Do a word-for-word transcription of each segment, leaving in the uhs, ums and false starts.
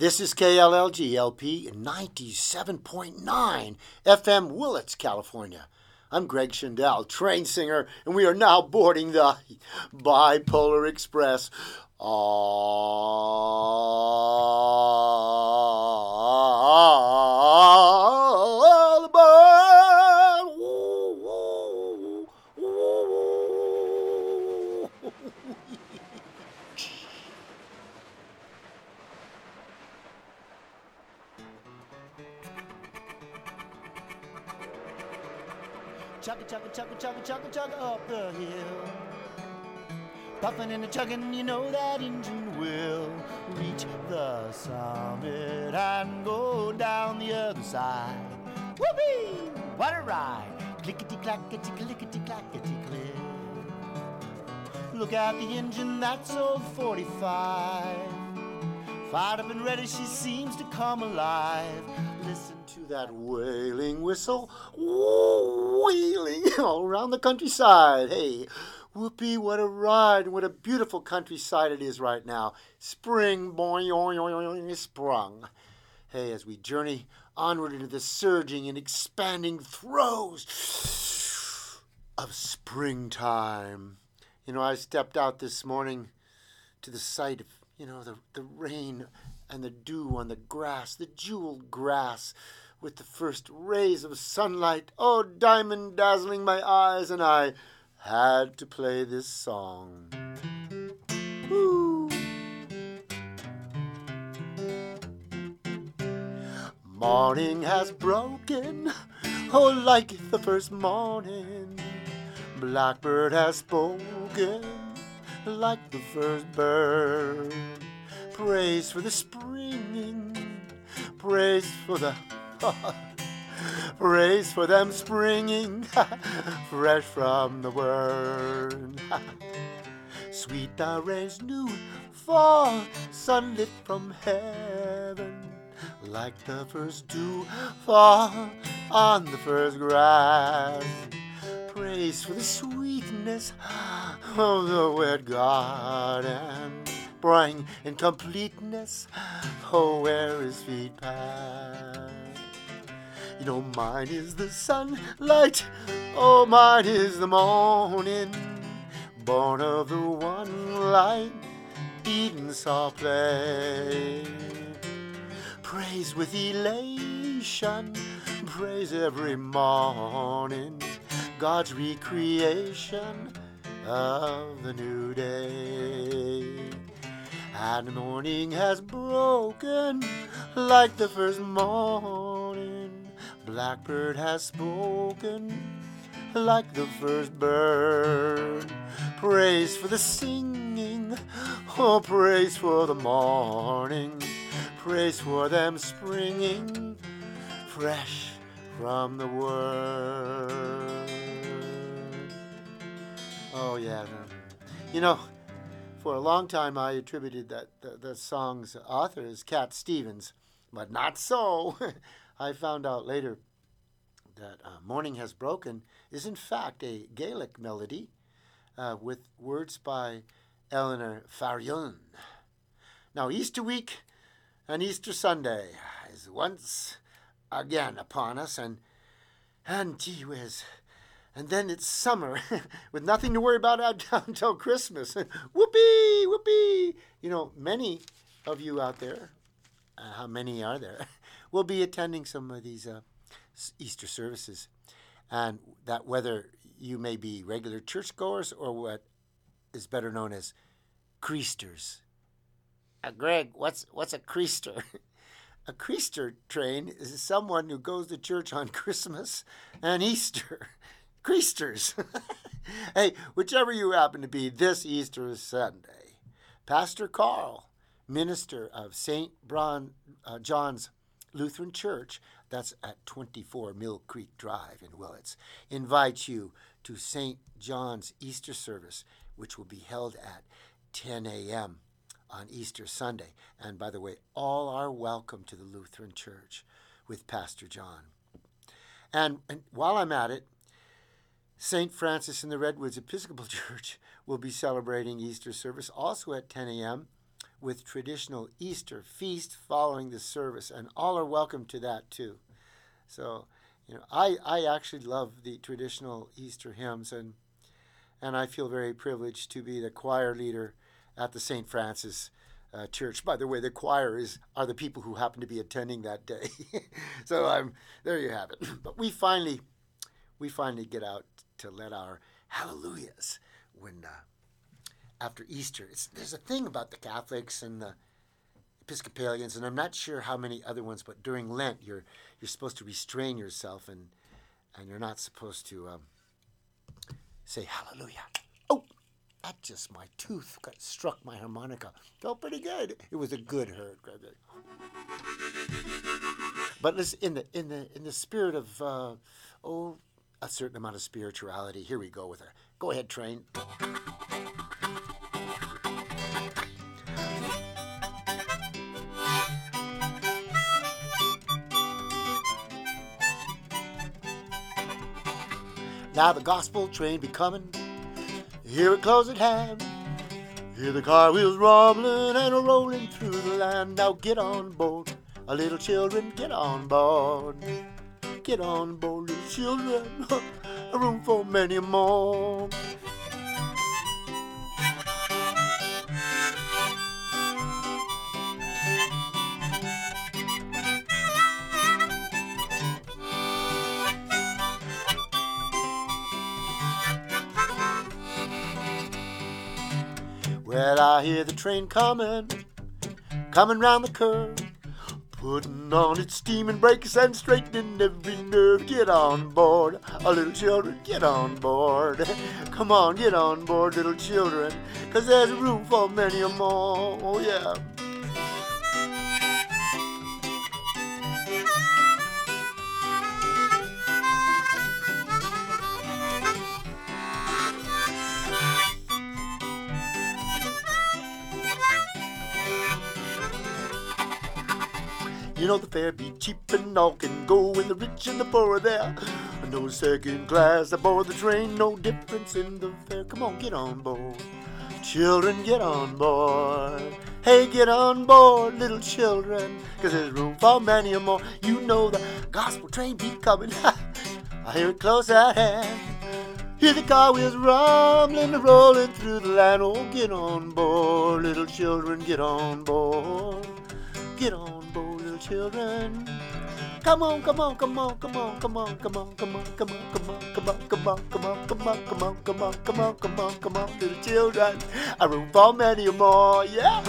This is K L L G L P ninety-seven point nine F M Willits, California. I'm Greg Schindel, train singer, and we are now boarding the Bipolar Express. All aboard! Woo, woo, woo. Chugga, chugga, chugga, chugga, chugga, chugga up the hill. Puffin' and a chuggin', you know that engine will reach the summit and go down the other side. Whoopee! What a ride! Clickety-clackety, clickety-clackety, click. Look out the engine, that's old forty-five. Fired up and ready, she seems to come alive. Listen to that wailing whistle, wheeling all around the countryside. Hey, whoopee, what a ride, what a beautiful countryside it is right now. Spring, boing, sprung. Hey, as we journey onward into the surging and expanding throes of springtime. You know, I stepped out this morning to the sight of, you know, the, the rain and the dew on the grass, the jeweled grass, with the first rays of sunlight, oh, diamond dazzling my eyes, and I had to play this song. Woo. Morning has broken, oh, like the first morning. Blackbird has spoken, like the first bird. Praise for the springing, praise for the praise for them springing fresh from the word. Sweet the rain's new fall, sunlit from heaven, like the first dew fall on the first grass. Praise for the sweetness of the wet garden, bring in completeness, oh, where his feet pass. You know, mine is the sunlight, oh, mine is the morning, born of the one light Eden saw play. Praise with elation, praise every morning, God's recreation of the new day. And the morning has broken like the first morning. Blackbird has spoken like the first bird. Praise for the singing, oh, praise for the morning. Praise for them springing fresh from the word. Oh, yeah. You know, for a long time I attributed that the, the song's author is Cat Stevens, but not so. I found out later that uh, Morning Has Broken is in fact a Gaelic melody uh, with words by Eleanor Farion. Now, Easter week and Easter Sunday is once again upon us, and, and gee whiz, and then it's summer with nothing to worry about until Christmas. Whoopee, whoopee. You know, many of you out there, uh, how many are there, will be attending some of these uh, Easter services. And that whether you may be regular churchgoers or what is better known as creasters. Uh, Greg, what's what's a creaster? A creaster train is someone who goes to church on Christmas and Easter. Creasters. Hey, whichever you happen to be this Easter Sunday, Pastor Carl, minister of Saint Bron, uh, John's Lutheran Church, that's at twenty-four Mill Creek Drive in Willits, invites you to Saint John's Easter service, which will be held at ten a.m. on Easter Sunday. And by the way, all are welcome to the Lutheran Church with Pastor John. And, and while I'm at it, Saint Francis in the Redwoods Episcopal Church will be celebrating Easter service also at ten a.m. with traditional Easter feast following the service, and all are welcome to that too. So, you know, I, I actually love the traditional Easter hymns, and and I feel very privileged to be the choir leader at the Saint Francis uh, Church. By the way, the choir is are the people who happen to be attending that day. So I'm there. You have it. But we finally we finally get out to let our hallelujahs when uh, after Easter. It's, there's a thing about the Catholics and the Episcopalians, and I'm not sure how many other ones, but during Lent you're you're supposed to restrain yourself, and and you're not supposed to um, say hallelujah. Oh, that just my tooth got struck my harmonica. Felt pretty good. It was a good hurt. But listen, in the in the in the spirit of uh, oh a certain amount of spirituality, here we go with her. Go ahead, train. Now the gospel train be coming, hear it close at hand. Hear the car wheels rumbling and rolling through the land. Now get on board, a little children, get on board. Get on board, little children, a room for many more. Well, I hear the train coming, coming round the curve, putting on its steaming brakes and straightening every nerve. Get on board, oh, little children, get on board. Come on, get on board, little children, 'cause there's room for many more. Oh, yeah. You know the fare be cheap and all can go when the rich and the poor are there. No second class aboard the train, no difference in the fare. Come on, get on board. Children, get on board. Hey, get on board, little children, 'cause there's room for many more. You know the gospel train be coming. I hear it close at hand. Hear the car wheels rumbling and rolling through the land. Oh, get on board, little children, get on board. Get on board, little children. Come on, come on, come on, come on, come on, come on, come on, come on, come on, come on, come on, come on, come on, come on, come on, come on, come on, come on, little children. A room for many more, yeah.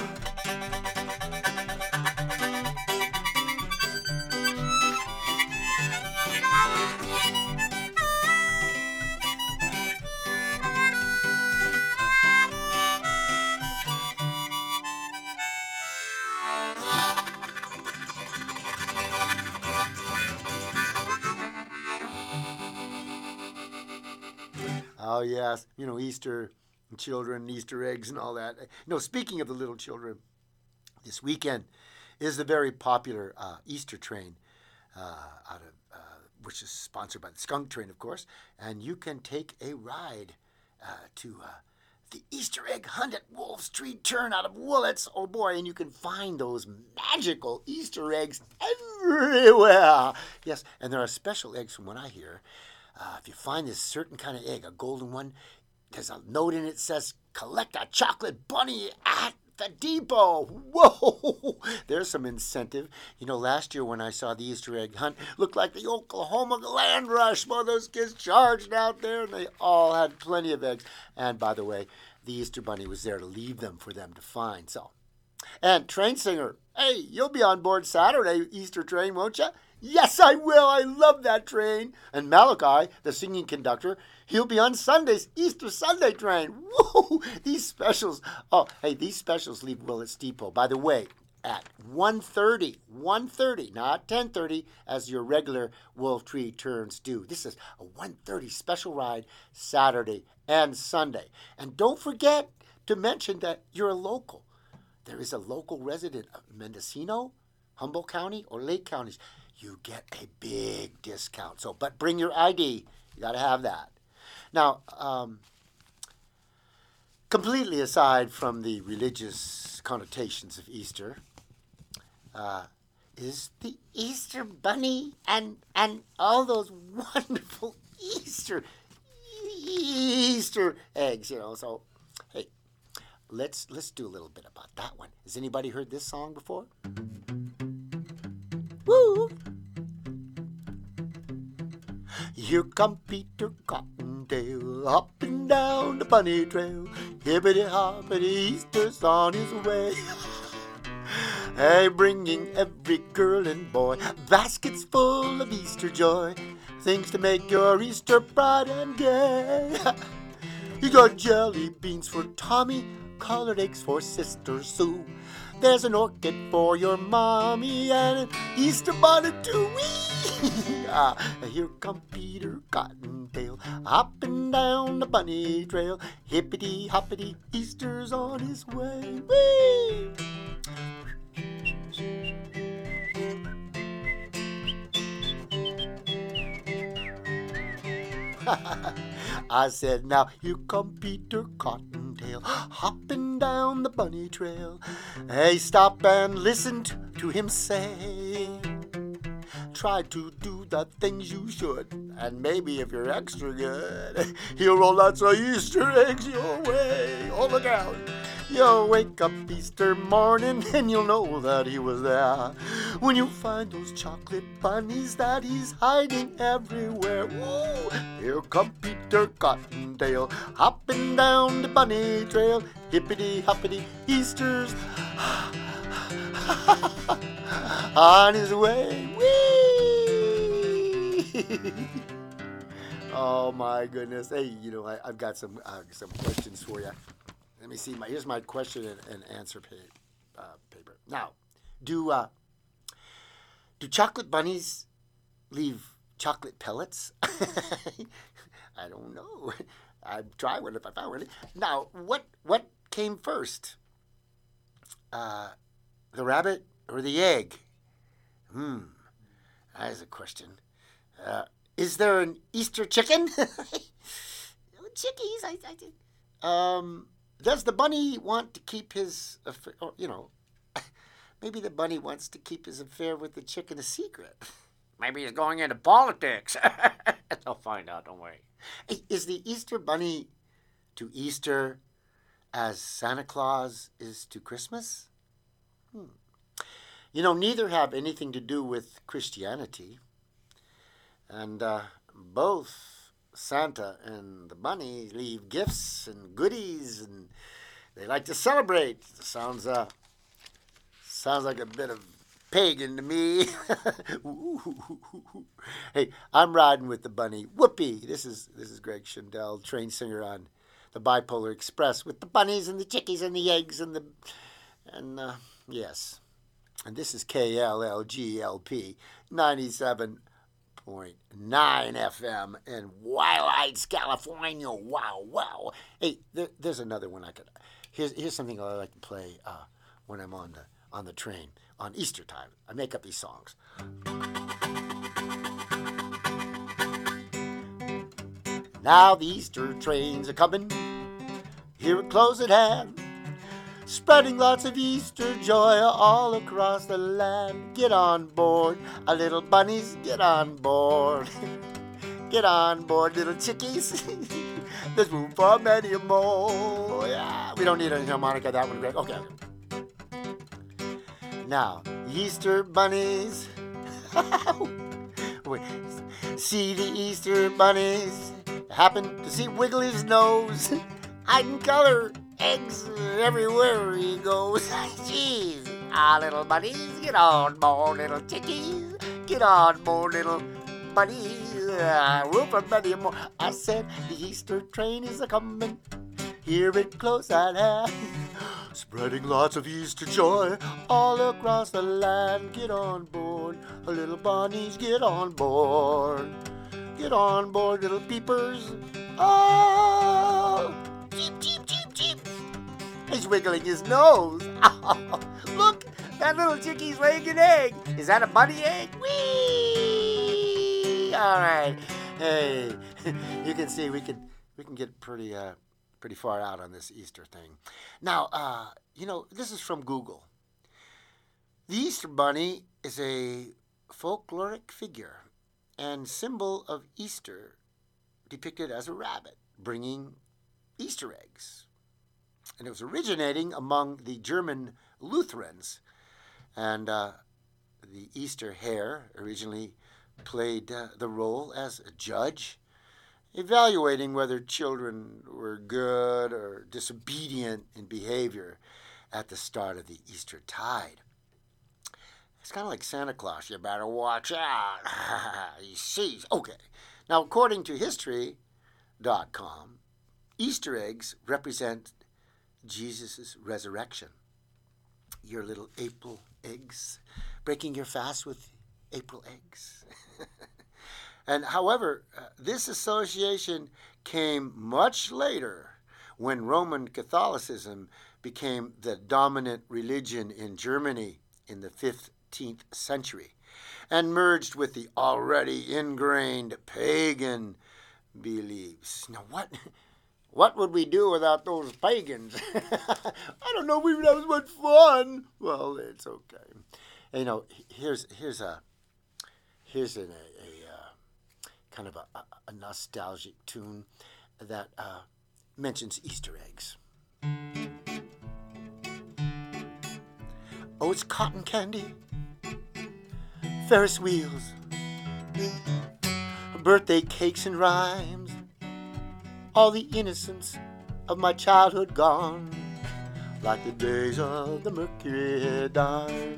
Oh, yes. You know, Easter and children, Easter eggs and all that. You know, speaking of the little children, this weekend is the very popular uh, Easter train, uh, out of uh, which is sponsored by the Skunk Train, of course. And you can take a ride uh, to uh, the Easter egg hunt at Wolf Street Turn out of Woolits. Oh, boy, and you can find those magical Easter eggs everywhere. Yes, and there are special eggs from what I hear. Uh, if you find this certain kind of egg, a golden one, there's a note in it that says, collect a chocolate bunny at the depot. Whoa! There's some incentive. You know, last year when I saw the Easter egg hunt, looked like the Oklahoma land rush. Boy, those kids charged out there, and they all had plenty of eggs. And by the way, the Easter bunny was there to leave them for them to find. So, and train singer, hey, you'll be on board Saturday Easter train, won't you? Yes, I will. I love that train. And Malachi, the singing conductor, he'll be on Sunday's Easter Sunday train. Whoa! These specials. Oh, hey, these specials leave Willits Depot. By the way, at one thirty, one thirty, not ten thirty, as your regular Wolf Tree turns do. This is a one thirty special ride Saturday and Sunday. And don't forget to mention that you're a local. There is a local resident of Mendocino, Humboldt County, or Lake Counties. You get a big discount. So, but bring your I D. You got to have that. Now, um, completely aside from the religious connotations of Easter, uh, is the Easter bunny and and all those wonderful Easter Easter eggs, you know. So, hey, let's let's do a little bit about that one. Has anybody heard this song before? Woo! Here come Peter Cottontail, hopping down the bunny trail. Hippity hoppity, Easter's on his way. Hey, bringing every girl and boy baskets full of Easter joy, things to make your Easter bright and gay. You got jelly beans for Tommy, colored eggs for Sister Sue. There's an orchid for your mommy and an Easter bonnet too. Whee! Ah, here come Peter Cottontail, hopping down the bunny trail. Hippity hoppity, Easter's on his way. Whee! I said, now here come Peter Cottontail, hopping down the bunny trail. Hey, stop and listen to him say, try to do the things you should, and maybe if you're extra good, he'll roll lots of Easter eggs your way. Oh, look out. You'll wake up Easter morning and you'll know that he was there when you find those chocolate bunnies that he's hiding everywhere. Woo! Here come Peter Cottontail, hopping down the bunny trail. Hippity hoppity, Easter's on his way. Whee! Oh my goodness! Hey, you know I, I've got some uh, some questions for you. Let me see. My here's my question and, and answer pa- uh, paper. Now, do uh, do chocolate bunnies leave chocolate pellets? I don't know. I'd try one if I found one. Now, what what came first? Uh, the rabbit or the egg? Hmm, that is a question. Uh, is there an Easter chicken? Chickies, I, I did. Um. Does the bunny want to keep his, or, you know, maybe the bunny wants to keep his affair with the chicken a secret. Maybe he's going into politics. I'll find out, don't worry. Is the Easter bunny to Easter as Santa Claus is to Christmas? Hmm. You know, neither have anything to do with Christianity. And uh, both Santa and the bunny leave gifts and goodies, and they like to celebrate. Sounds uh, sounds like a bit of pagan to me. Hey, I'm riding with the bunny. Whoopee! This is this is Greg Shindell, train singer on the Bipolar Express, with the bunnies and the chickies and the eggs and the and uh, yes, and this is K L L G L P ninety-seven point nine F M in Wild Heights, California. Wow, wow. Hey, there, there's another one I could. Here's here's something I like to play uh, when I'm on the on the train on Easter time. I make up these songs. Now the Easter trains are coming, here it close at hand, spreading lots of Easter joy all across the land. Get on board, our little bunnies, get on board. Get on board, little chickies. There's room for many more. Yeah, we don't need a harmonica, that one, Greg. Okay. Now, Easter bunnies. Wait, see the Easter bunnies. Happen to see Wiggly's nose. Hiding color. Eggs everywhere he goes. Jeez. Ah, little bunnies, get on board, little chickies. Get on board, little bunnies. Ah, room for many more. I said the Easter train is a-coming. Hear it close at hand. Spreading lots of Easter joy all across the land. Get on board, little bunnies, get on board. Get on board, little peepers. Oh! Cheep, cheep, cheep, cheep. He's wiggling his nose. Oh, look, that little chickie's laying an egg. Is that a bunny egg? Whee! All right. Hey, you can see we can we can get pretty uh pretty far out on this Easter thing. Now, uh, you know, this is from Google. The Easter Bunny is a folkloric figure and symbol of Easter depicted as a rabbit bringing Easter eggs. And it was originating among the German Lutherans. And uh, the Easter hare originally played uh, the role as a judge, evaluating whether children were good or disobedient in behavior at the start of the Easter tide. It's kind of like Santa Claus. You better watch out. He sees. Okay. Now, according to history dot com, Easter eggs represent Jesus' resurrection. Your little April eggs, breaking your fast with April eggs. And however, uh, this association came much later when Roman Catholicism became the dominant religion in Germany in the fifteenth century and merged with the already ingrained pagan beliefs. Now, what what would we do without those pagans? I don't know. We would have as much fun. Well, it's okay. You know, here's here's a here's an, a, a uh, kind of a, a nostalgic tune that uh, mentions Easter eggs. Oh, it's cotton candy, Ferris wheels, birthday cakes and rhymes, all the innocence of my childhood gone, like the days of the Mercury dime.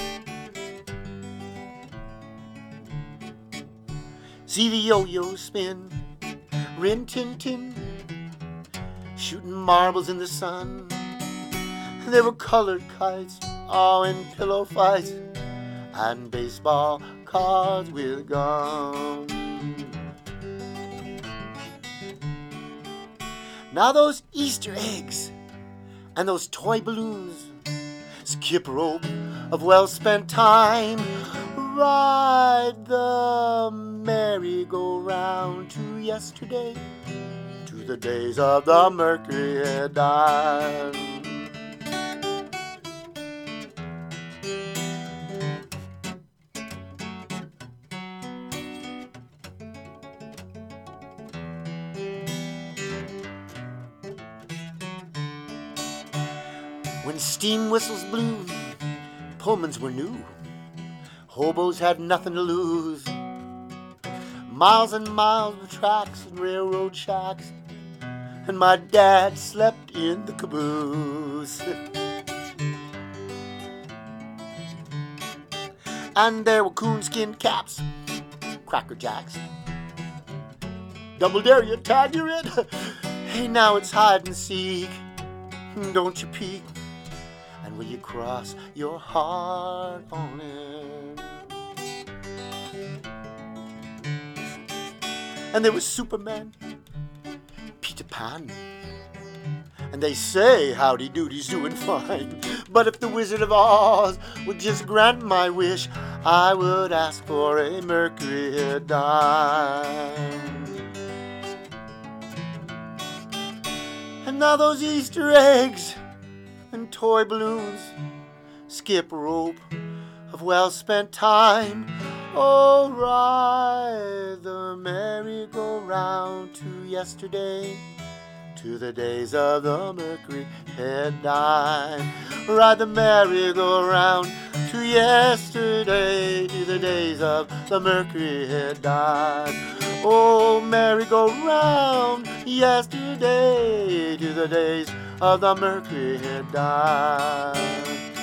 See the yo-yo spin, Rin Tin Tin, shooting marbles in the sun. There were colored kites, all in pillow fights, and baseball cards with gum. Now those Easter eggs and those toy balloons, skip rope of well-spent time, ride the merry-go-round to yesterday, to the days of the Mercury dime. When steam whistles blew, Pullmans were new. Hobos had nothing to lose. Miles and miles of tracks and railroad shacks, and my dad slept in the caboose. And there were coonskin caps, cracker jacks, double dare you, tag you're it. Hey, now it's hide and seek. Don't you peek? And will you cross your heart on it? And there was Superman, Peter Pan, and they say Howdy Doody's doing fine. But if the Wizard of Oz would just grant my wish, I would ask for a Mercury dime. And now those Easter eggs and toy balloons, skip rope of well-spent time, oh, ride the merry-go-round to yesterday, to the days of the Mercury head dime. Ride the merry-go-round to yesterday, to the days of the Mercury head dime. Oh, merry-go-round yesterday, to the days of the Mercury head dime.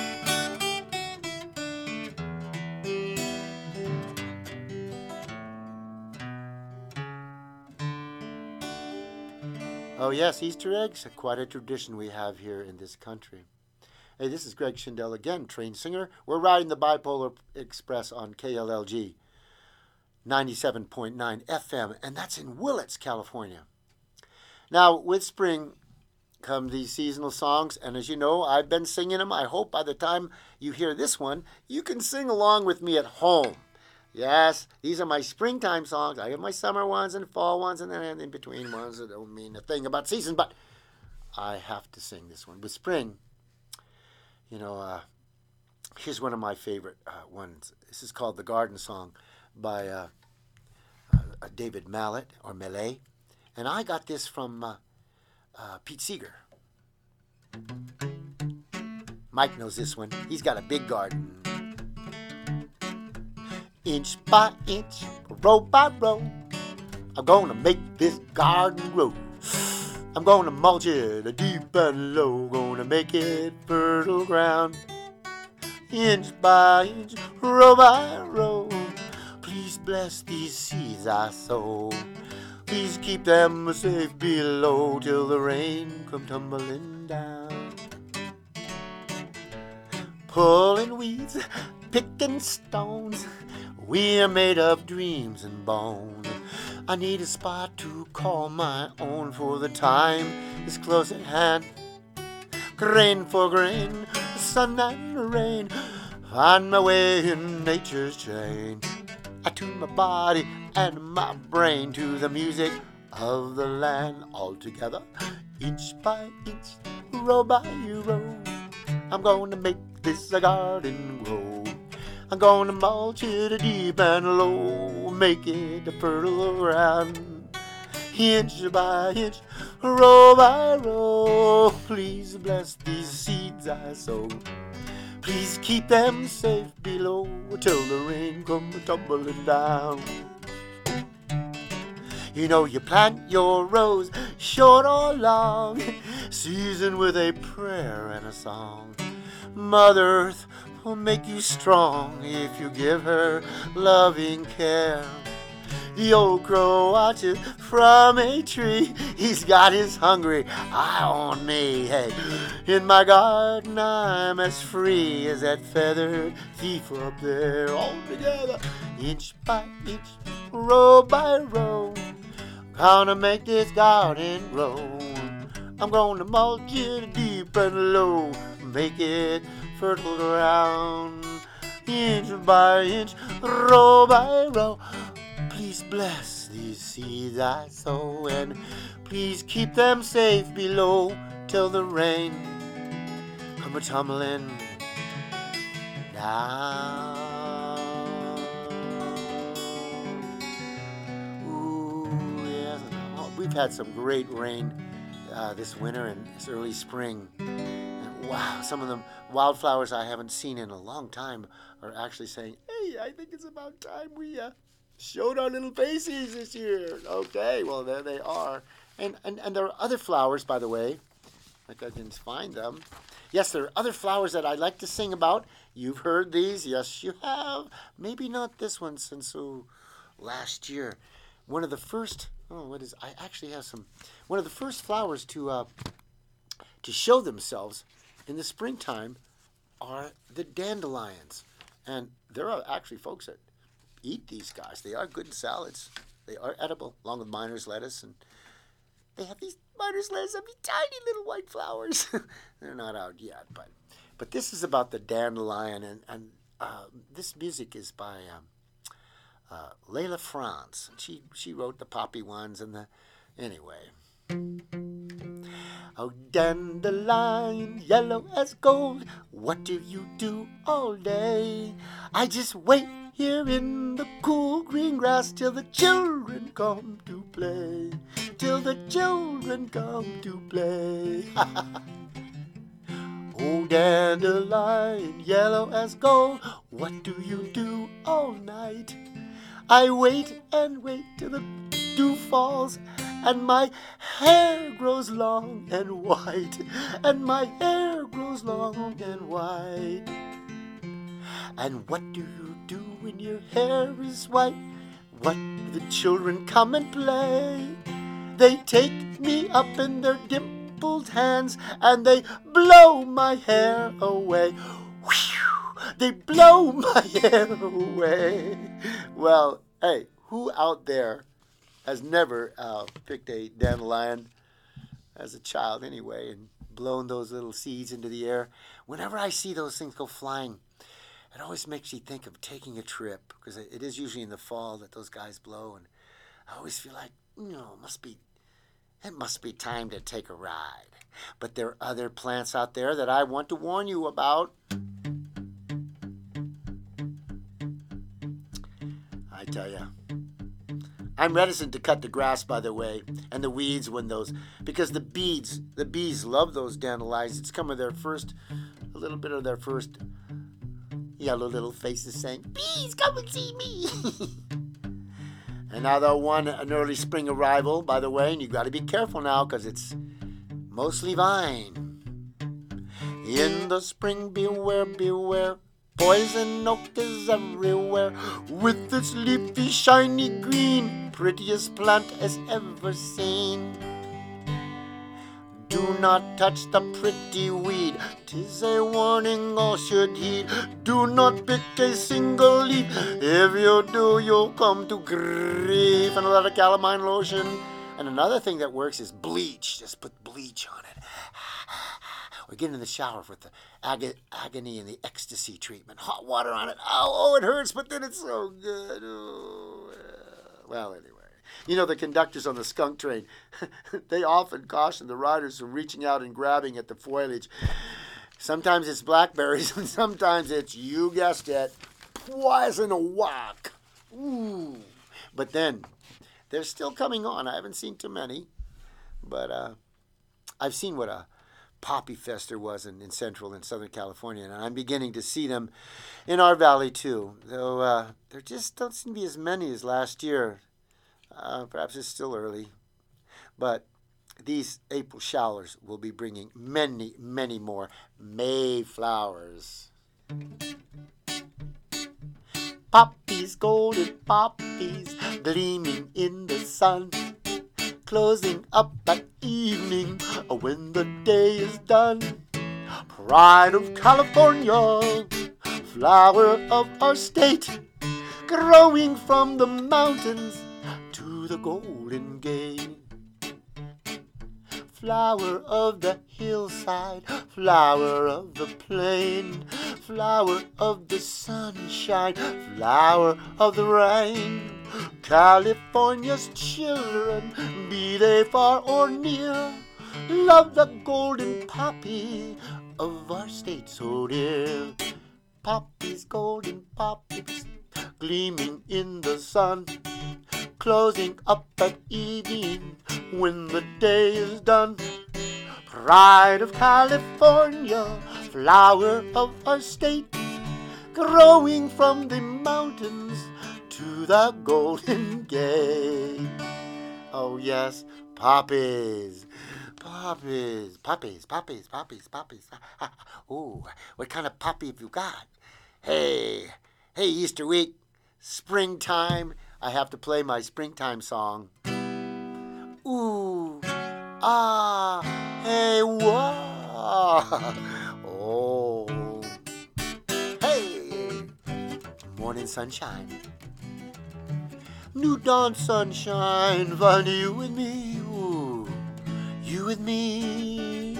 Oh yes, Easter eggs, quite a tradition we have here in this country. Hey, this is Greg Schindel again, trained singer. We're riding the Bipolar Express on K L L G ninety-seven point nine F M, and that's in Willits, California. Now, with spring come these seasonal songs, and as you know, I've been singing them. I hope by the time you hear this one, you can sing along with me at home. Yes, these are my springtime songs. I have my summer ones and fall ones and then in between ones that don't mean a thing about season, but I have to sing this one. With spring, you know, uh, here's one of my favorite uh, ones. This is called The Garden Song by uh, uh, David Mallet, or Mallet. And I got this from uh, uh, Pete Seeger. Mike knows this one. He's got a big garden. Inch by inch, row by row, I'm gonna make this garden grow. I'm gonna mulch it deep and low, gonna make it fertile ground. Inch by inch, row by row, please bless these seeds I sow. Please keep them safe below till the rain come tumbling down. Pulling weeds, picking stones, we're made of dreams and bone. I need a spot to call my own, for the time is close at hand. Grain for grain, sun and rain, find my way in nature's chain. I tune my body and my brain to the music of the land. All together, inch by inch, row by row, I'm gonna make this a garden grow. I'm gonna mulch it deep and low, make it a fertile ground. Inch by inch, row by row, please bless these seeds I sow. Please keep them safe below till the rain comes tumbling down. You know you plant your rows, short or long, seasoned with a prayer and a song. Mother Earth will make you strong if you give her loving care. The old crow watches from a tree. He's got his hungry eye on me. Hey, in my garden I'm as free as that feathered thief up there. All together, inch by inch, row by row, gonna make this garden grow. I'm gonna mulch it deep and low, make it fertile ground. Inch by inch, row by row, please bless these seeds I sow, and please keep them safe below till the rain come a-tumbling down. Ooh, yes. We've had some great rain uh, this winter and this early spring. And wow, some of the wildflowers I haven't seen in a long time are actually saying, hey, I think it's about time we uh, showed our little faces this year. Okay, well, there they are. And, and and there are other flowers, by the way, like I can find them. Yes, there are other flowers that I'd like to sing about. You've heard these. Yes, you have. Maybe not this one since oh, last year. One of the first, oh, what is, I actually have some, one of the first flowers to uh, to show themselves in the springtime are the dandelions. And there are actually folks that eat these guys. They are good in salads. They are edible, along with miner's lettuce. And they have these miner's lettuce have these tiny little white flowers. They're not out yet, but but this is about the dandelion, and and uh, this music is by um, uh, Layla France. She she wrote the poppy ones and the anyway. Oh, dandelion, yellow as gold, what do you do all day? I just wait here in the cool green grass till the children come to play, till the children come to play. Oh, dandelion, yellow as gold, what do you do all night? I wait and wait till the dew falls, and my hair grows long and white, and my hair grows long and white. And what do you do when your hair is white? What do the children come and play? They take me up in their dimpled hands, and they blow my hair away. Whew! They blow my hair away. Well, hey, who out there has never uh, picked a dandelion as a child anyway and blown those little seeds into the air? Whenever I see those things go flying, it always makes you think of taking a trip, because it is usually in the fall that those guys blow, and I always feel like, you know, it must be It must be time to take a ride. But there are other plants out there that I want to warn you about. I tell you, I'm reticent to cut the grass, by the way, and the weeds when those, because the bees, the bees love those dandelions. It's come of their first, a little bit of their first yellow little faces saying, "Bees, come and see me." And now they'll want an early spring arrival, by the way, and you've got to be careful now because it's mostly vine. In the spring, beware, beware, poison oak is everywhere, with its leafy, shiny green, prettiest plant as ever seen. Do not touch the pretty weed, 'tis a warning all should heed. Do not pick a single leaf, if you do you'll come to grief. And a lot of calamine lotion. And another thing that works is bleach. Just put bleach on it. Or get in the shower with the ag- agony and the ecstasy treatment. Hot water on it. Oh, oh, it hurts, but then it's so good. Oh, well, anyway. You know, the conductors on the skunk train, they often caution the riders from reaching out and grabbing at the foliage. Sometimes it's blackberries, and sometimes it's, you guessed it, poison oak. Ooh. But then, they're still coming on. I haven't seen too many, but uh, I've seen what a poppy fest there was in, in Central and Southern California, and I'm beginning to see them in our valley too, though uh, there just don't seem to be as many as last year. Uh, perhaps it's still early, but these April showers will be bringing many, many more Mayflowers. Poppies, golden poppies, gleaming in the sun, closing up at evening when the day is done. Pride of California, flower of our state, growing from the mountains to the Golden Gate. Flower of the hillside, flower of the plain, flower of the sunshine, flower of the rain. California's children, be they far or near, love the golden poppy of our state so dear. Poppies, golden poppies, gleaming in the sun, closing up at evening when the day is done. Pride of California, flower of our state, growing from the mountains to the Golden Gate. Oh yes, poppies, poppies, poppies, poppies, poppies, poppies. Ooh, what kind of poppy have you got? Hey, hey, Easter week, springtime. I have to play my springtime song. Ooh, ah, hey, whoa, oh, hey, morning sunshine, new dawn sunshine, find you and me, ooh, you and me.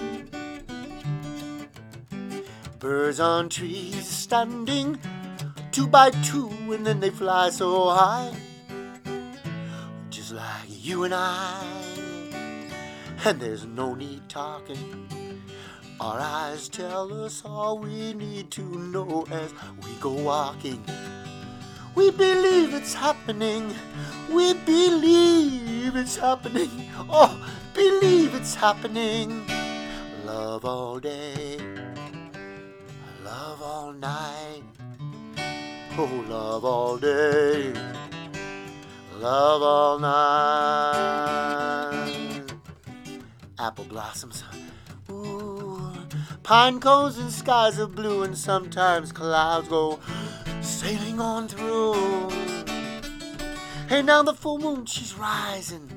Birds on trees standing two by two, and then they fly so high, just like you and I. And there's no need talking, our eyes tell us all we need to know as we go walking. We believe it's happening, we believe it's happening, oh, believe it's happening. Love all day, love all night, oh, love all day, love all night. Apple blossoms, ooh, pine cones and skies of blue, and sometimes clouds go sailing on through. Hey, now the full moon, she's rising,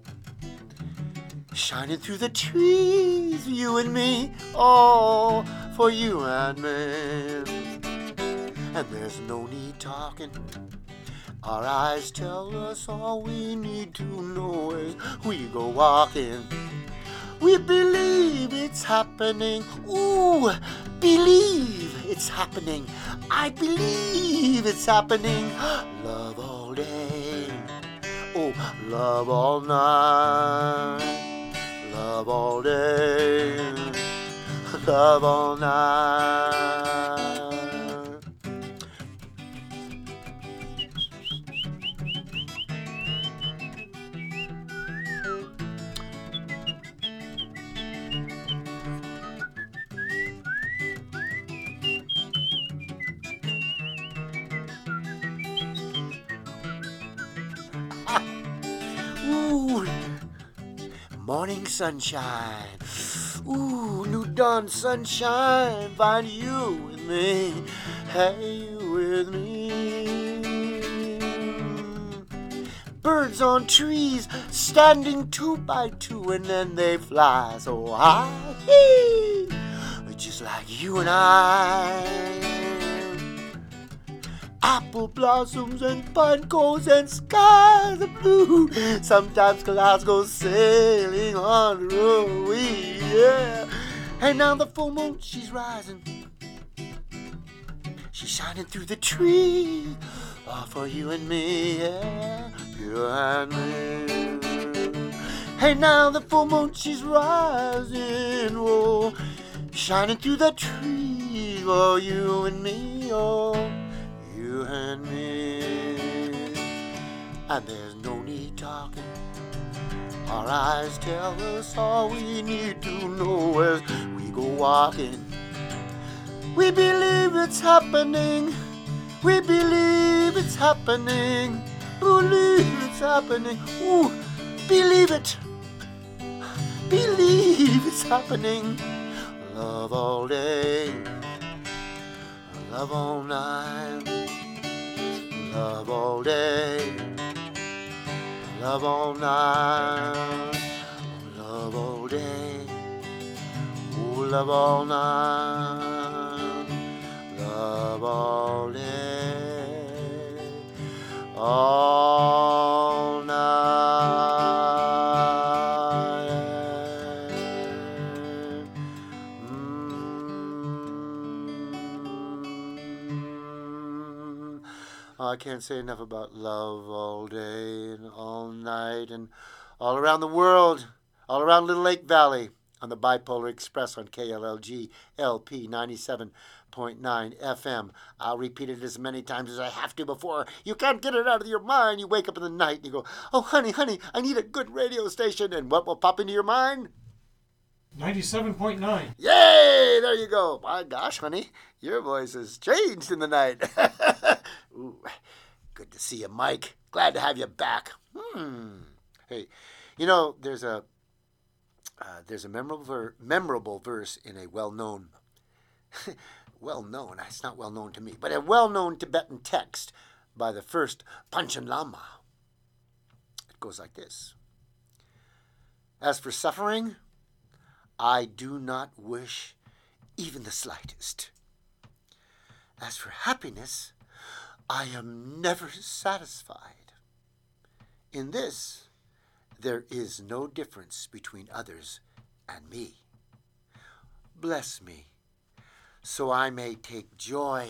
shining through the trees, you and me, oh, for you and me. And there's no need talking, our eyes tell us all we need to know as we go walking. We believe it's happening, ooh, believe it's happening, I believe it's happening. Love all day, oh, love all night. love all day, love all night. Ooh, morning sunshine. Ooh, new dawn sunshine. Find you with me. Hey, you with me. Birds on trees standing two by two, and then they fly so high. Just like you and I. Apple blossoms and pine cones and skies of blue. Sometimes clouds go sailing on the road, yeah. And now the full moon, she's rising. She's shining through the trees, all for you and me, yeah. You and me. Hey, now the full moon, she's rising, oh, shining through the trees, for you and me, oh. You and me, and there's no need talking. Our eyes tell us all we need to know as we go walking. We believe it's happening. We believe it's happening. Believe it's happening. Ooh, believe it. Believe it's happening. Love all day. Love all night. Love all day, love all night, love all day, oh, love all night, love all day, all night. Mm. I can't say enough about love all day and all night and all around the world, all around Little Lake Valley on the Bipolar Express on K L L G L P ninety-seven point nine F M. I'll repeat it as many times as I have to before you can't get it out of your mind. You wake up in the night and you go, oh, honey, honey, I need a good radio station. And what will pop into your mind? ninety-seven point nine. Yay! There you go. My gosh, honey, your voice has changed in the night. Ooh, good to see you, Mike. Glad to have you back. Hmm. Hey, you know, there's a uh, there's a memorable ver- memorable verse in a well-known, well-known. It's not well-known to me, but a well-known Tibetan text by the first Panchen Lama. It goes like this: as for suffering, I do not wish even the slightest. As for happiness, I am never satisfied. In this, there is no difference between others and me. Bless me, so I may take joy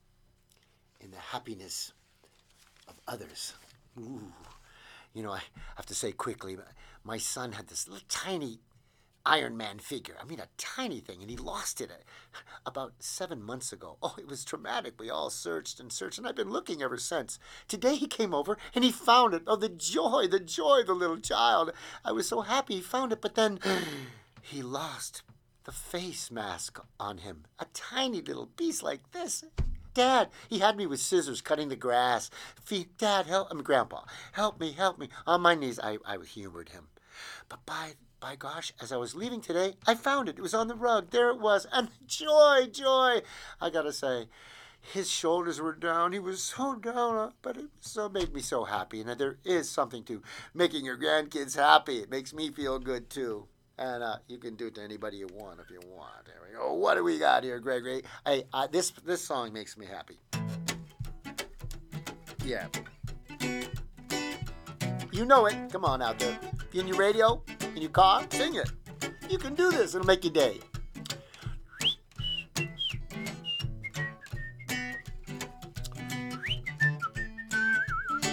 in the happiness of others. Ooh. You know, I have to say quickly, my son had this little tiny Iron Man figure. I mean, a tiny thing, and he lost it about seven months ago. Oh, it was traumatic. We all searched and searched, and I've been looking ever since. Today he came over, and he found it. Oh, the joy, the joy of the little child. I was so happy he found it, but then he lost the face mask on him. A tiny little piece like this. Dad, he had me with scissors cutting the grass. Feet, Dad, help me. Grandpa, help me, help me. On my knees, I, I humored him. But by By gosh, as I was leaving today, I found it. It was on the rug. There it was. And joy, joy. I gotta say, his shoulders were down. He was so down, but it so made me so happy. And there is something to making your grandkids happy. It makes me feel good, too. And uh, you can do it to anybody you want if you want. There we go. What do we got here, Gregory? Hey, uh, this, this song makes me happy. Yeah. You know it. Come on out there. If you're in your radio, in your car, sing it. You can do this. It'll make your day.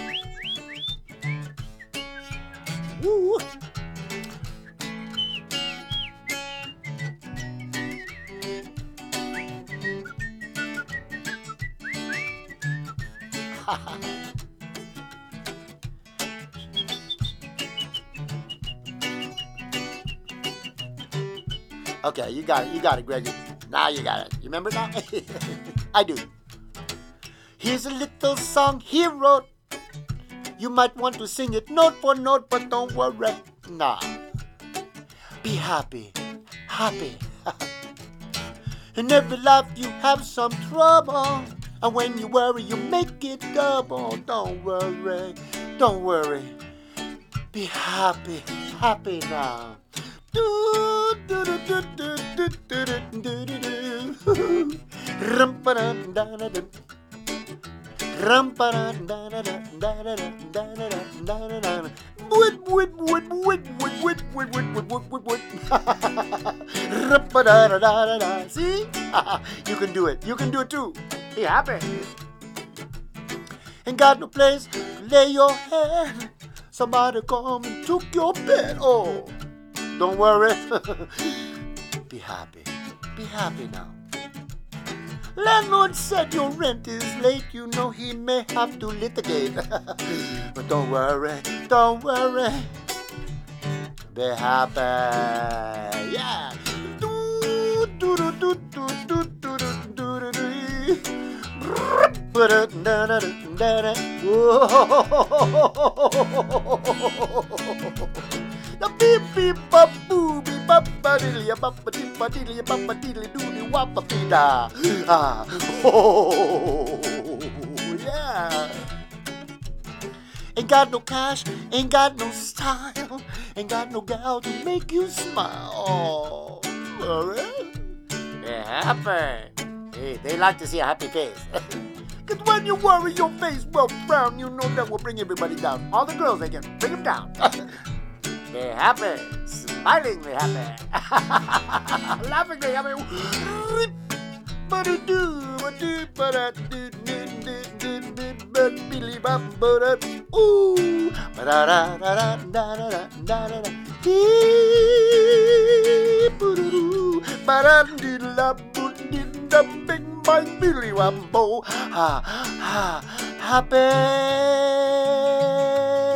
Woo. Okay, you got it. You got it, Greg. Now you got it. You remember now? I do. Here's a little song he wrote. You might want to sing it note for note, but don't worry. Nah. Be happy. Happy. In every life you have some trouble. And when you worry, you make it double. Don't worry. Don't worry. Be happy. Happy now. Do do do do do do do do do do. Rum pa da da da da. Rum pa da da da da da da da da da da da. Wood wood wood wood wood wood wood wood wood wood wood wood. Rum pa da da da da. See? You can do it. You can do it too. Be happy. Ain't got no place to lay your head. Somebody come and took your bed. Oh. Don't worry. Be happy. Be happy now. Landlord said your rent is late. You know he may have to litigate. But don't worry. Don't worry. Be happy. Yeah. Do do do do do do do do do do. The beep beep bop boo beep bop ba diddly bop ba dip ba diddly bop ba diddly doody wop ba da. Ah, oh, yeah. Ain't got no cash, ain't got no style, ain't got no gal to make you smile. Oh, alright. They're happy. Hey, they like to see a happy face. Cause when you worry, your face will frown. You know that will bring everybody down. All the girls, they can bring them down. They're happy, smilingly happy, laughingly happy. Ooh, happy.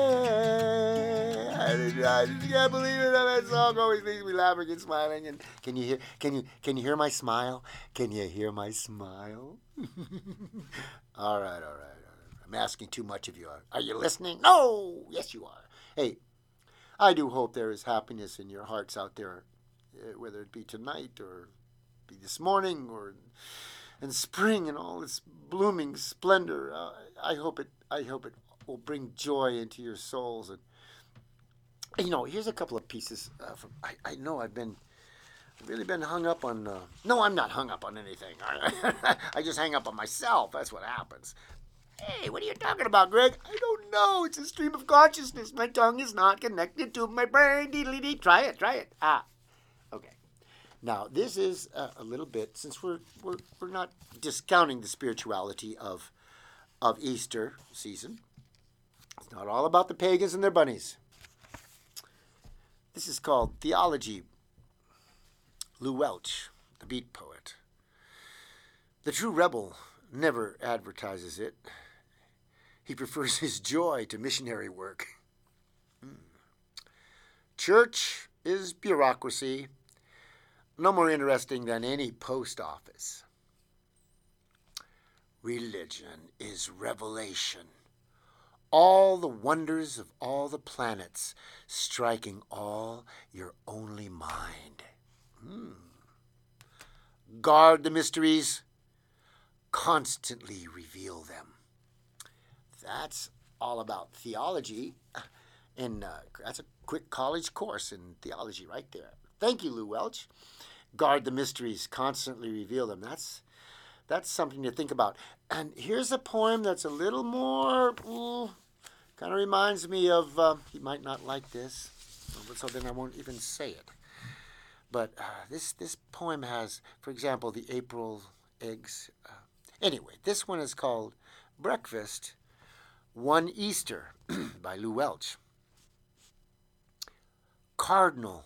I can't believe it. That song always makes me laughing and smiling. And can you hear? Can you can you hear my smile? Can you hear my smile? all right, all right, all right. I'm asking too much of you. Are you listening? No. Yes, you are. Hey, I do hope there is happiness in your hearts out there, whether it be tonight or be this morning or in spring and all its blooming splendor. Uh, I hope it. I hope it will bring joy into your souls. And you know, here's a couple of pieces. Uh, from I, I know I've been really been hung up on. Uh, no, I'm not hung up on anything. I just hang up on myself. That's what happens. Hey, what are you talking about, Greg? I don't know. It's a stream of consciousness. My tongue is not connected to my brain. Dee-dee-dee. Try it. Try it. Ah, okay. Now this is a, a little bit, since we're we're we're not discounting the spirituality of of Easter season. It's not all about the pagans and their bunnies. This is called Theology. Lou Welch, the beat poet. The true rebel never advertises it. He prefers his joy to missionary work. Hmm. Church is bureaucracy, no more interesting than any post office. Religion is revelation. All the wonders of all the planets, striking all your only mind. Hmm. Guard the mysteries, constantly reveal them. That's all about theology, and uh, that's a quick college course in theology right there. Thank you, Lou Welch. Guard the mysteries, constantly reveal them. That's that's something to think about. And here's a poem that's a little more, kind of reminds me of, uh, you might not like this, so then I won't even say it. But uh, this this poem has, for example, the April eggs. Uh, anyway, this one is called Breakfast One Easter by Lou Welch. Cardinal,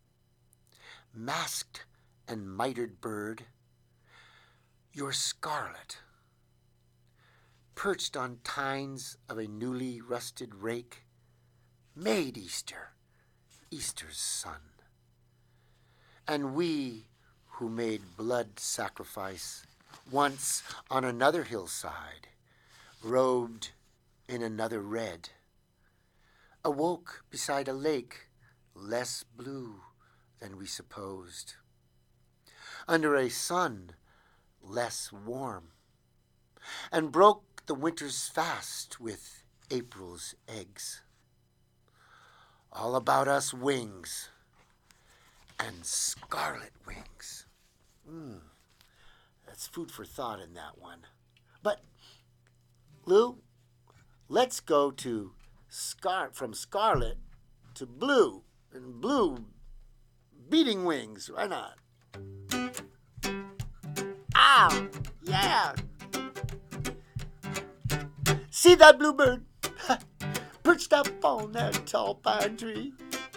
masked and mitred bird, you're scarlet, perched on tines of a newly rusted rake, made Easter, Easter's sun. And we who made blood sacrifice once on another hillside, robed in another red, awoke beside a lake less blue than we supposed, under a sun less warm, and broke the winter's fast with April's eggs. All about us wings, and scarlet wings. Mm, that's food for thought in that one. But, Lou, let's go to scar from scarlet to blue, and blue beating wings. Why not? Ow! Yeah! See that bluebird perched up on that tall pine tree,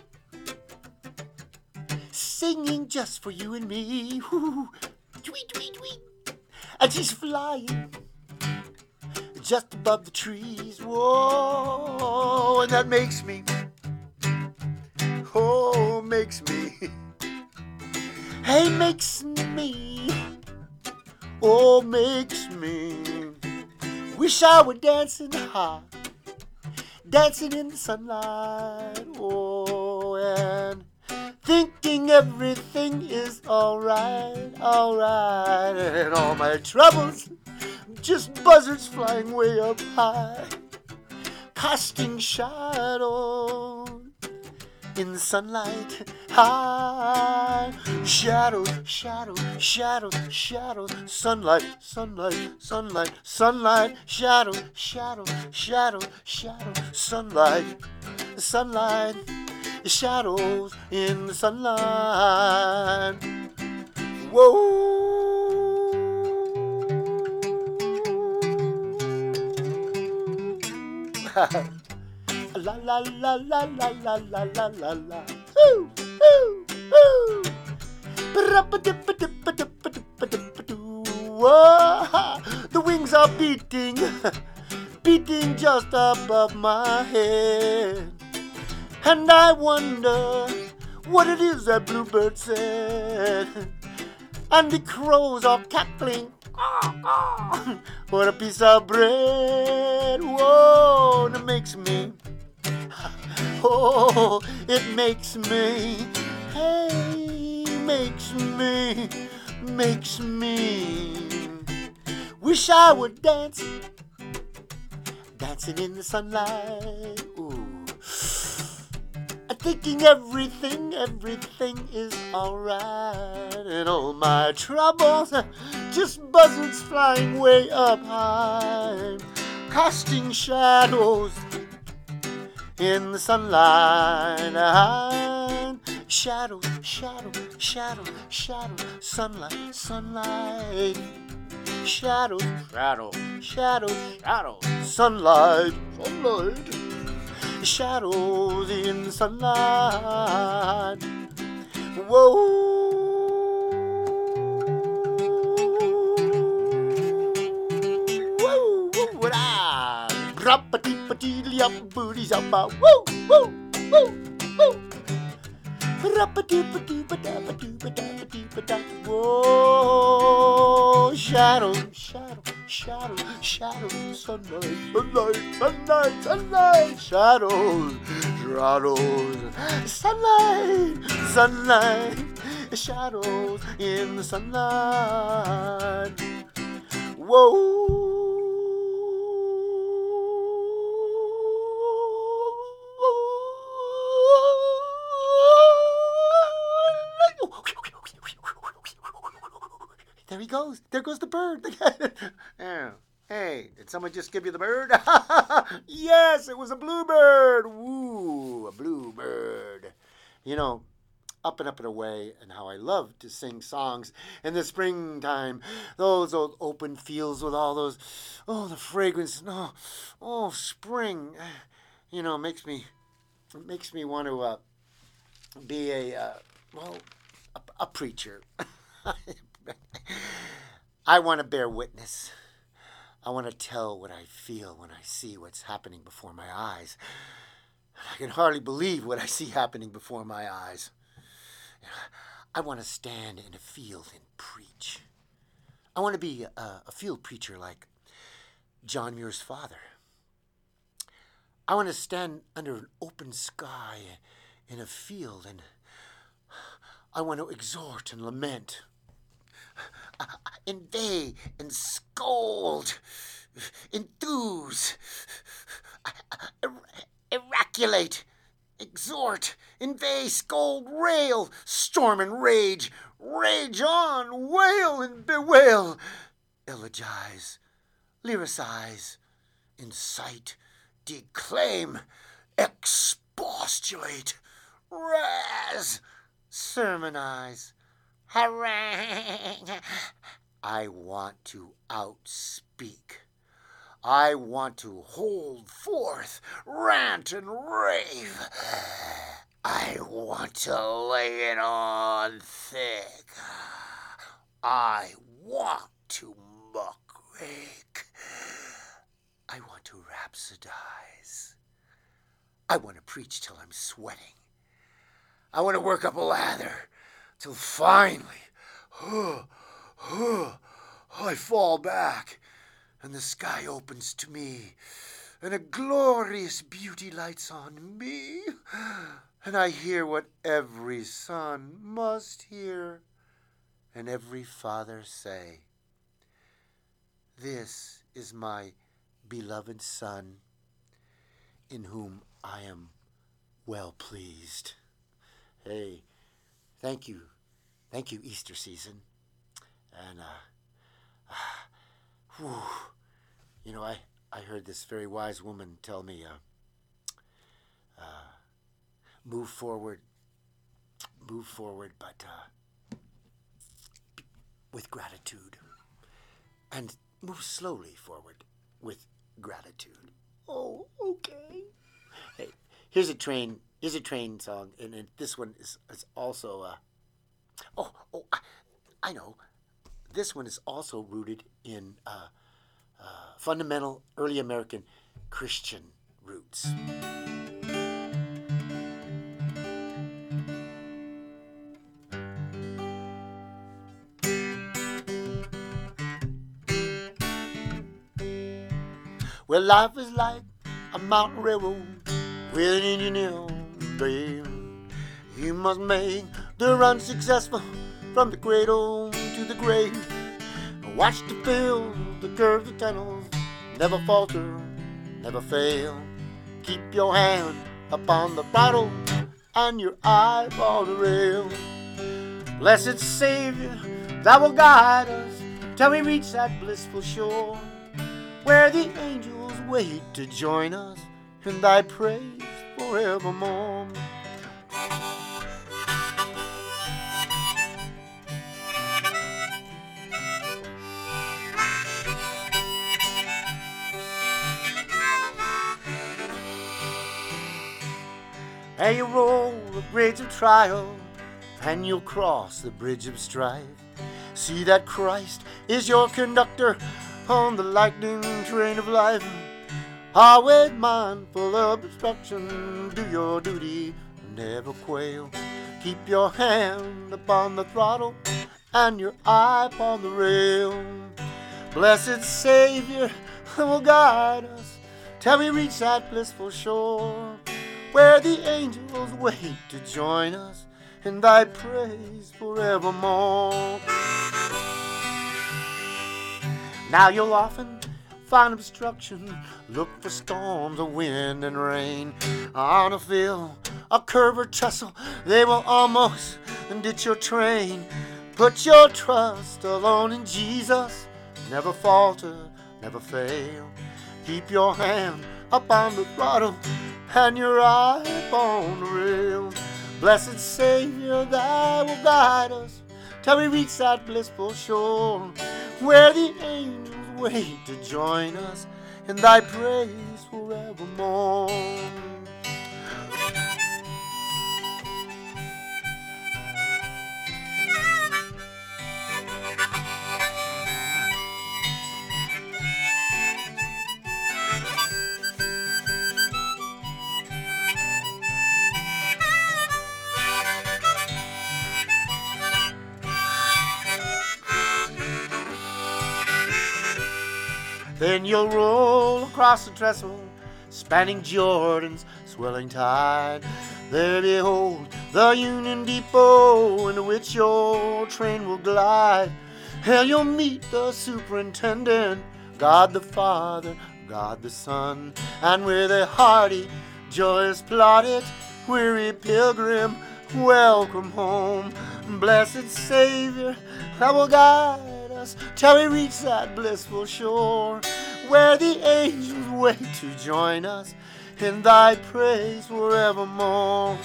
singing just for you and me. Woo. Tweet, tweet, tweet. And she's flying just above the trees. Whoa, and that makes me, oh, makes me, hey, makes me, oh, makes me wish I were dancing high, dancing in the sunlight. Oh, and thinking everything is alright, alright, and all my troubles, just buzzards flying way up high, casting shadows in the sunlight. High shadows, shadows, shadows, shadows, sunlight, sunlight, sunlight, sunlight, shadows, shadows, shadows, shadows, sunlight, sunlight, shadows in the sunlight. Whoa. La la la la la la la la la la. Ooh, ooh, ooh. Whoa. The wings are beating, beating just above my head. And I wonder what it is that bluebird said. And the crows are cackling. Oh, oh, what a piece of bread. Whoa, that makes me, oh, it makes me, hey, makes me, makes me wish I would dance, dancing in the sunlight. Ooh. Thinking everything, everything is alright, and all my troubles, just buzzards flying way up high, casting shadows in the sunlight. Shadows, shadow, shadow, shadow, sunlight, sunlight, shadows, shadow, shadow, shadow, sunlight, sunlight. Shadows in the sunlight. Whoa. Whoa, whoa, what I Rap-a-dee-pa-dee-lee-up, booties-up-a. Woo, woo, woo, woo. Rap-a-dee-pa-dee-pa-da-pa-doo-pa-da-pa-doo-pa-da. Whoa, shadow, shadow, shadow, shadow, sunlight, sunlight, sunlight, sunlight, shadows, shadows, sunlight, sunlight, shadows in the sunlight. Whoa. There he goes. There goes the bird. Yeah. Hey, did someone just give you the bird? Yes, it was a bluebird. Woo, a bluebird. You know, up and up and away, and how I love to sing songs in the springtime. Those old open fields with all those, oh, the fragrance. Oh, oh, spring. You know, makes me, it makes me want to uh, be a, uh, well, a, a preacher. I want to bear witness. I want to tell what I feel when I see what's happening before my eyes. I can hardly believe what I see happening before my eyes. I want to stand in a field and preach. I want to be a, a field preacher like John Muir's father. I want to stand under an open sky in a field, and I want to exhort and lament, inveigh and scold, enthuse, eraculate, exhort, inveigh, scold, rail, storm and rage, rage on, wail and bewail, elegize, lyricize, incite, declaim, expostulate, razz, sermonize, harangue. I want to outspeak. I want to hold forth, rant and rave. I want to lay it on thick. I want to muckrake. I want to rhapsodize. I want to preach till I'm sweating. I want to work up a lather till finally, oh, oh, I fall back and the sky opens to me and a glorious beauty lights on me and I hear what every son must hear and every father say, "This is my beloved Son, in whom I am well pleased." Hey, thank you. Thank you, Easter season. And, uh, whew, you know, I, I heard this very wise woman tell me, uh, uh, move forward, move forward, but uh, with gratitude. And move slowly forward with gratitude. Oh, okay. Hey, here's a train. Here's a train song, and, and this one is, is also. Uh, oh, oh, I, I know. This one is also rooted in uh, uh, fundamental early American Christian roots. Well, life is like a mountain railroad with an engineer, babe. You must make the run successful from the cradle to the grave. Watch the field, the curves, the tunnels, never falter, never fail. Keep your hand upon the throttle and your eye on the rail. Blessed Savior, thou will guide us till we reach that blissful shore, where the angels wait to join us in thy praise forevermore. And you roll the bridge of trial, and you'll cross the bridge of strife. See that Christ is your conductor on the lightning train of life. Always mindful of instruction, do your duty, never quail. Keep your hand upon the throttle and your eye upon the rail. Blessed Savior will guide us till we reach that blissful shore, where the angels wait to join us in thy praise forevermore. Now you'll often find obstruction, look for storms of wind and rain. On a field, a curve or trestle, they will almost ditch your train. Put your trust alone in Jesus, never falter, never fail. Keep your hand upon the throttle and your eye upon the rail. Blessed Savior, thou will guide us till we reach that blissful shore, where the angels wait to join us in thy praise forevermore. Then you'll roll across the trestle, spanning Jordan's swelling tide. There behold the Union Depot, into which your train will glide. Hell, you'll meet the superintendent, God the Father, God the Son, and with a hearty, joyous plaudit, weary pilgrim, welcome home. Blessed Savior, that will guide us till we reach that blissful shore, where the angels wait to join us in thy praise forevermore.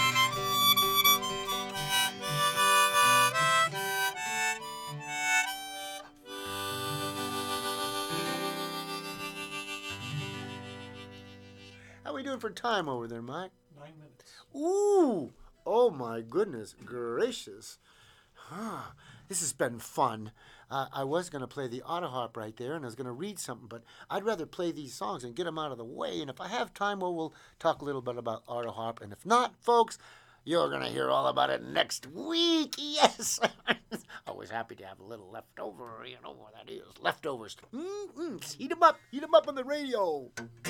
How we doing for time over there, Mike? Nine minutes. Ooh! Oh my goodness gracious. Ah, this has been fun. Uh, I was going to play the auto harp right there, and I was going to read something, but I'd rather play these songs and get them out of the way. And if I have time, well, we'll talk a little bit about auto harp. And if not, folks, you're going to hear all about it next week. Yes! Always happy to have a little leftover. You know what that is. Leftovers. Mm-mm. Heat them up. Heat them up on the radio.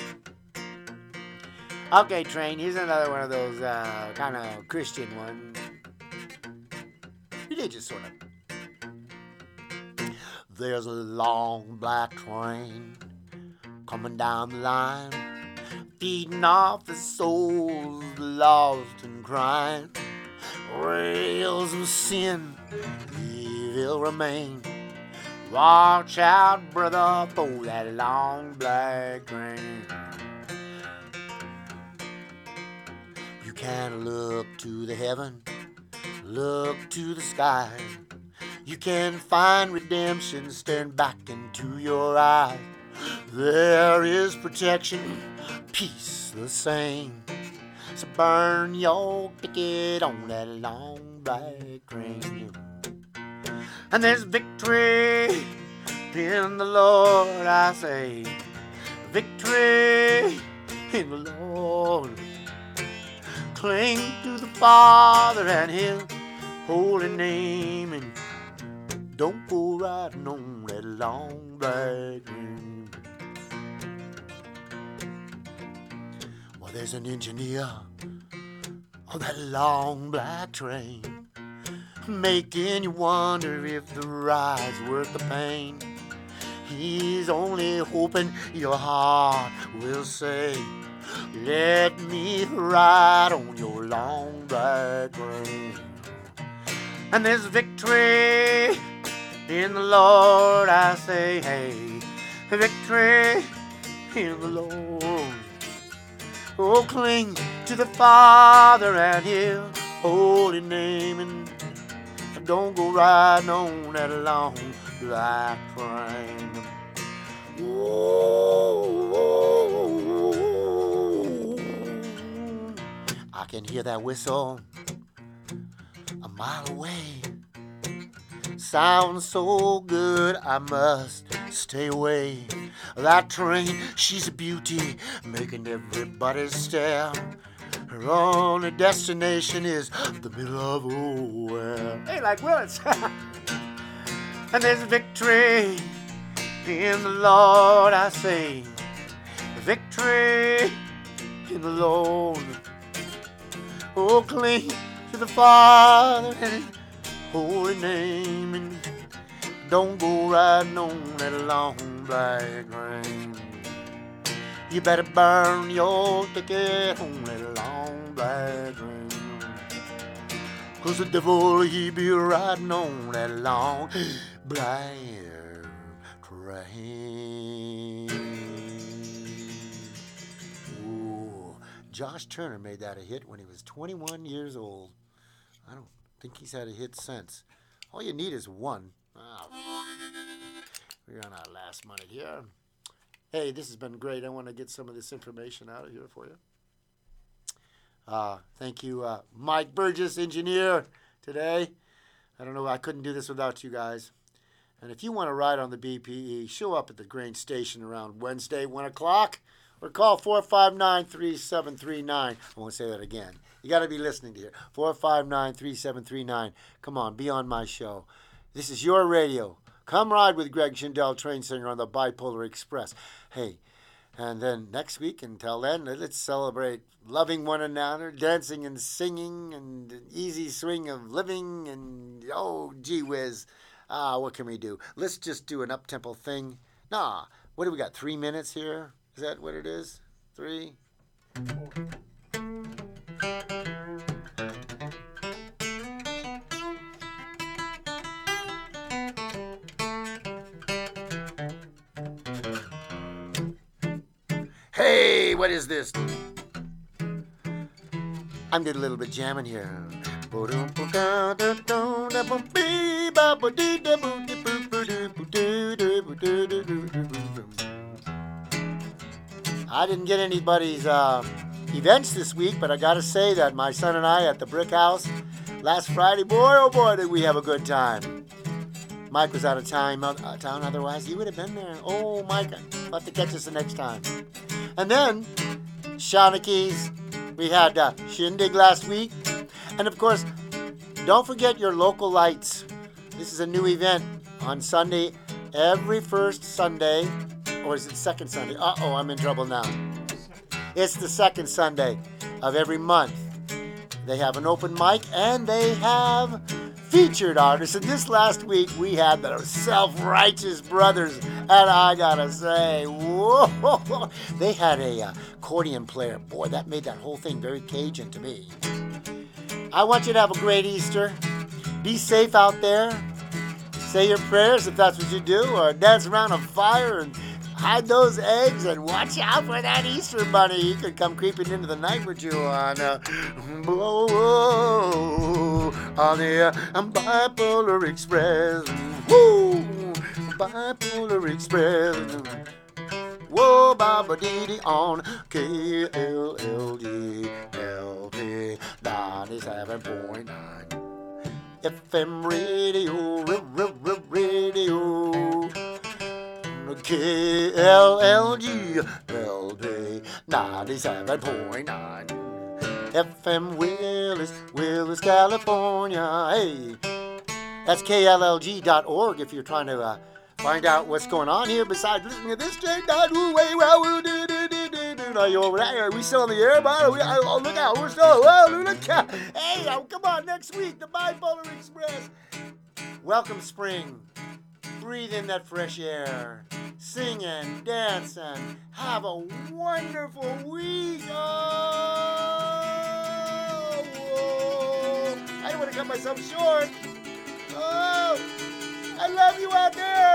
Okay, Train, here's another one of those uh, kind of Christian ones. Religious, sort of. There's a long black train coming down the line, feeding off the souls lost and crying. Rails of sin, evil remain. Watch out, brother, for that long black train. You can look to the heaven, look to the sky. You can find redemption staring back into your eyes. There is protection, peace the same. So burn your ticket on that long black train. And there's victory in the Lord, I say. Victory in the Lord. Cling to the Father and His holy name, and don't go riding on that long black train. Well, there's an engineer on that long black train, making you wonder if the ride's worth the pain. He's only hoping your heart will say, let me ride on your long black train. And there's victory in the Lord, I say, hey, victory in the Lord. Oh, cling to the Father and His holy name, and don't go riding on that long black train. Ooh, I can hear that whistle a mile away. Sounds so good, I must stay away. That train, she's a beauty, making everybody stare. Her only destination is the middle of nowhere. Hey, like Willis. And there's victory in the Lord, I say. Victory in the Lord. Oh, cling to the Father and His holy name, and don't go riding on that long black train. You better burn your ticket on that long black train, 'cause the devil, he be riding on that long black train. Ooh, Josh Turner made that a hit when he was twenty-one years old. I don't think he's had a hit since. All you need is one. Oh, we're on our last minute here. Hey, this has been great. I want to get some of this information out of here for you. Uh, thank you, uh, Mike Burgess, engineer, today. I don't know, I couldn't do this without you guys. And if you want to ride on the B P E, show up at the Grange Station around Wednesday, one o'clock, or call four five nine, three seven three nine. I won't say that again. You got to be listening to it. four five nine, three seven three nine. Come on, be on my show. This is your radio, Come ride with Greg Schindel, train singer, on the Bipolar Express. Hey, and then next week, until then, let's celebrate loving one another, dancing and singing, and an easy swing of living, and oh, gee whiz. Ah, what can we do? Let's just do an up-tempo thing. Nah, what do we got, three minutes here? Is that what it is? Three? Hey, what is this? I'm doing a little bit jamming here. I didn't get anybody's uh, events this week, but I gotta say that my son and I at the Brick House last Friday, boy, oh boy, did we have a good time. Mike was out of time, uh, town, otherwise he would have been there. Oh, Mike, you'll have to catch us the next time. And then, Shawnee's, we had uh, Shindig last week. And of course, don't forget your local lights. This is a new event on Sunday, every first Sunday, or is it second Sunday? Uh-oh, I'm in trouble now. It's the second Sunday of every month. They have an open mic, and they have featured artists. And this last week, we had the Self-Righteous Brothers. And I gotta say, whoa, they had a uh, accordion player. Boy, that made that whole thing very Cajun to me. I want you to have a great Easter. Be safe out there. Say your prayers if that's what you do, or dance around a fire and hide those eggs, and watch out for that Easter bunny. He could come creeping into the night with you on uh, whoa, on the uh, Bipolar Express. Woo! Bipolar Express. Whoa, Baba Didi on K L L D L P ninety-seven point nine F M radio, r- r- r- radio. K L L G L P ninety-seven point nine F M Willis, Willis, California. Hey, that's K L L G dot org if you're trying to uh, find out what's going on here besides listening to this train. Are you over there? Are we still on the air? Oh, look out. We're still. Oh, look out. Hey, oh, come on. Next week, the Bipolar Express. Welcome, spring. Breathe in that fresh air. Sing and dance and have a wonderful week. Oh, whoa. I don't want to cut myself short. Oh, I love you out there.